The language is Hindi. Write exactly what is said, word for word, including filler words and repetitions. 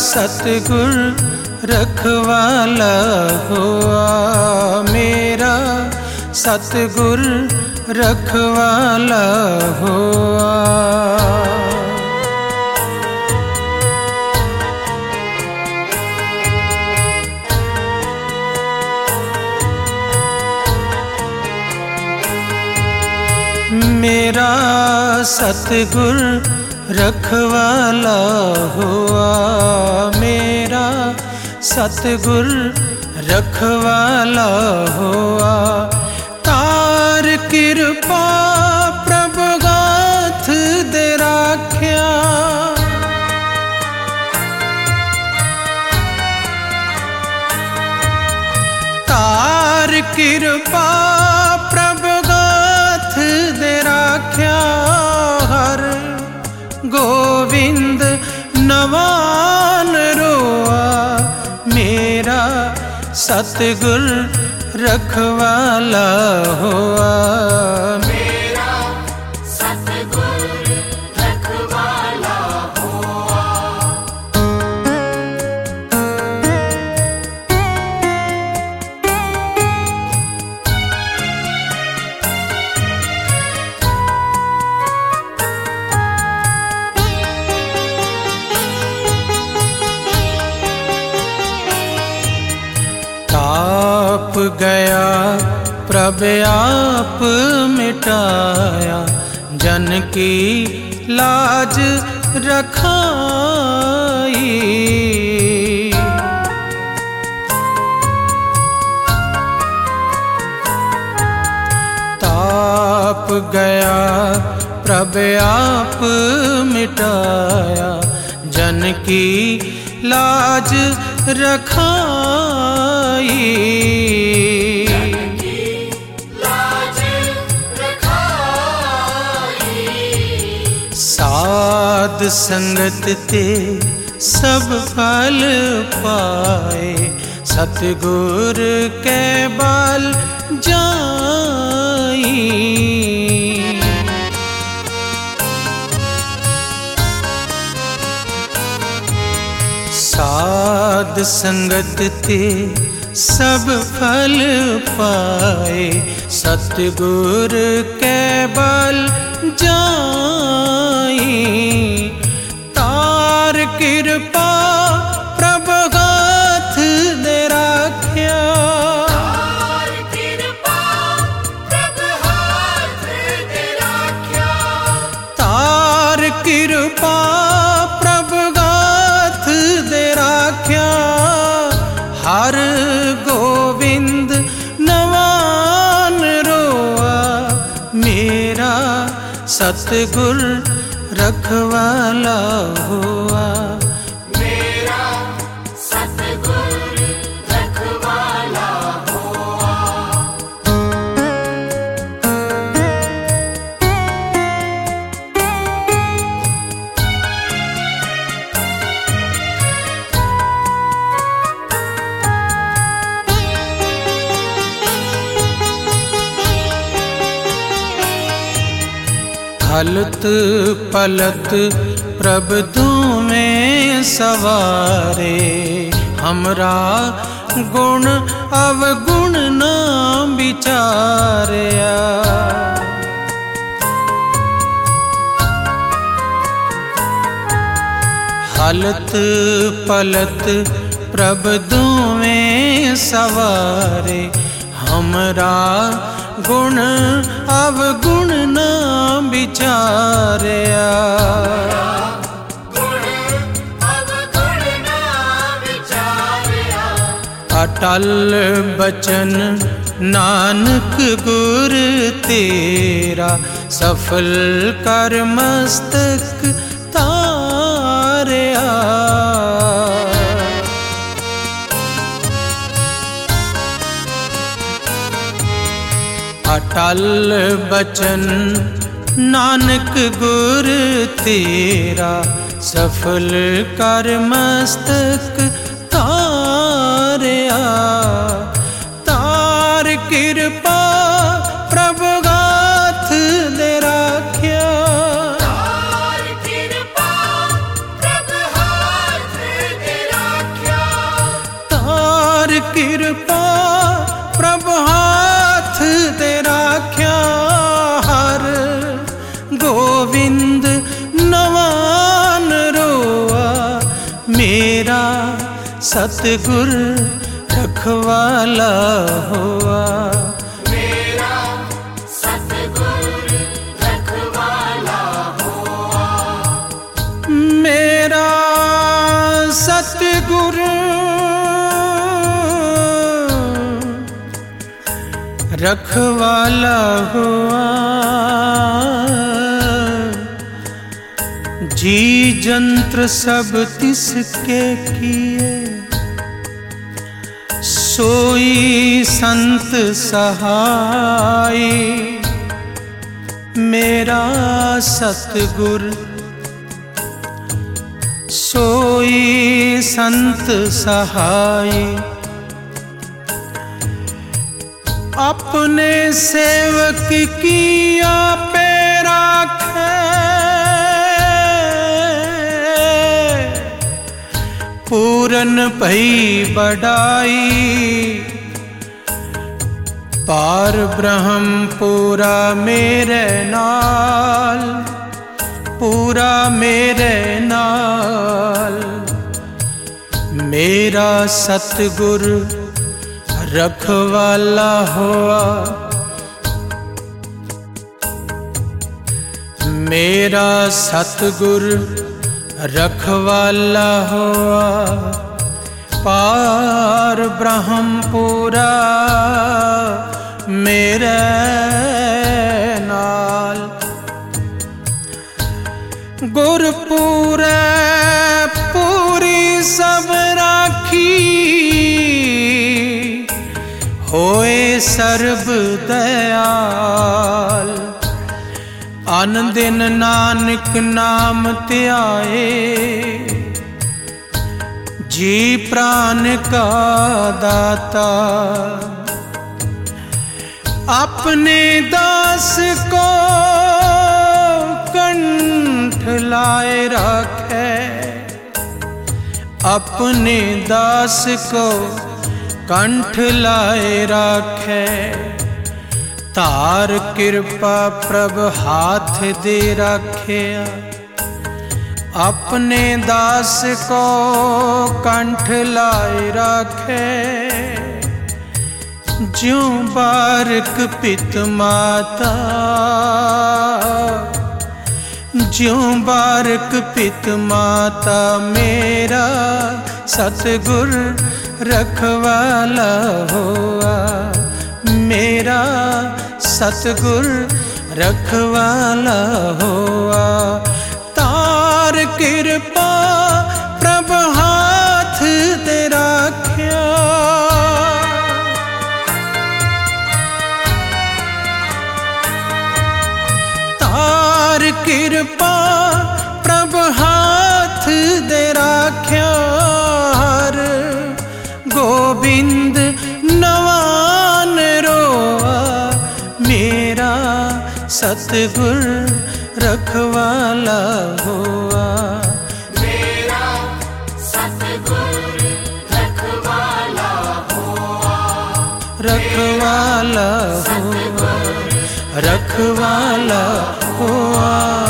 सतगुर रखवाला हुआ, मेरा सतगुर रखवाला हुआ। मेरा सतगुर रखवाला हुआ, मेरा सतगुर रखवाला हुआ। तार कृपा प्रभु गाथ दे राख्या, तार कृपा प्रभु गाथ दे राख्या। हर गोविंद नवान रोआ, मेरा सतगुर रखवाला हुआ। मेरा सतगुर रखवाला हुआ। ताप गया प्रभ आप मिटाया, जन की लाज रखाई। ताप गया प्रभ आप मिटाया, जन की लाज रखाई। साध संगत ते सब फल पाए, सतगुर के बाल जाई। साध संगत ते सब फल पाए, सतगुर के बल जाई। तार कृपा प्रभु गाथ दे राख्या, तार कृपा प्रभु हाथ दे राख्या। तार कृपा प्रभु गाथ दे राख्या। हर गोविंद नवान रोआ, मेरा सतगुर रखवाला हुआ। मेरा सतगुर रखवाला हुआ। हलत पलत प्रभ में सवारे, हमरा गुण अवगुण ना विचारया। हलत पलत प्रभ में सवारे, हमरा गुण अवगुण न विचारया। अटल बचन नानक गुर तेरा, सफल कर मस्तक तारया। अटल बचन नानक गुर तेरा, सफल कर मस्तक तारया। तार कृपा प्रभु गाथ दे राख्या, तार कृपा प्रभु हाथ दे सतगुर रखवाला हुआ। मेरा सतगुर रखवाला हुआ। मेरा सतगुर रखवाला हुआ। जी जंत्र सब तिसके किए, सोई संत सहाय। मेरा सतगुर सोई संत सहाय। अपने सेवक किया पे राखे, पूरन भई बढ़ाई। पार ब्रह्म पूरा मेरे नाल, पूरा मेरे नाल। मेरा सतगुर रखवाला हुआ। मेरा सतगुर रखवाला हुआ। पार ब्रह्म पूरा मेरे नाल। गुर पूरे पूरी सब राखी, होए सर्ब दयाल। अन दिन नानक नाम ध्याए, जी प्राण का दाता। अपने दास को कंठ लाए रखे, अपने दास को कंठ लाए राखे। तार कृपा प्रभ हाथ दे रखे, अपने दास को कंठ लाए राखे। ज्यों बारक पित माता, ज्यों बारक पित माता। मेरा सतगुर रखवाला हुआ। मेरा सतगुर रखवाला हुआ। तार कृपा प्रभ हाथ दे राख्या, तार कृपा प्रभ हाथ दे राख्या। गोविंद नवान रोआ, मेरा सतगुर रखवाला हुआ। मेरा सतगुर रखवाला हुआ। रखवाला हुआ, रखवाला हुआ।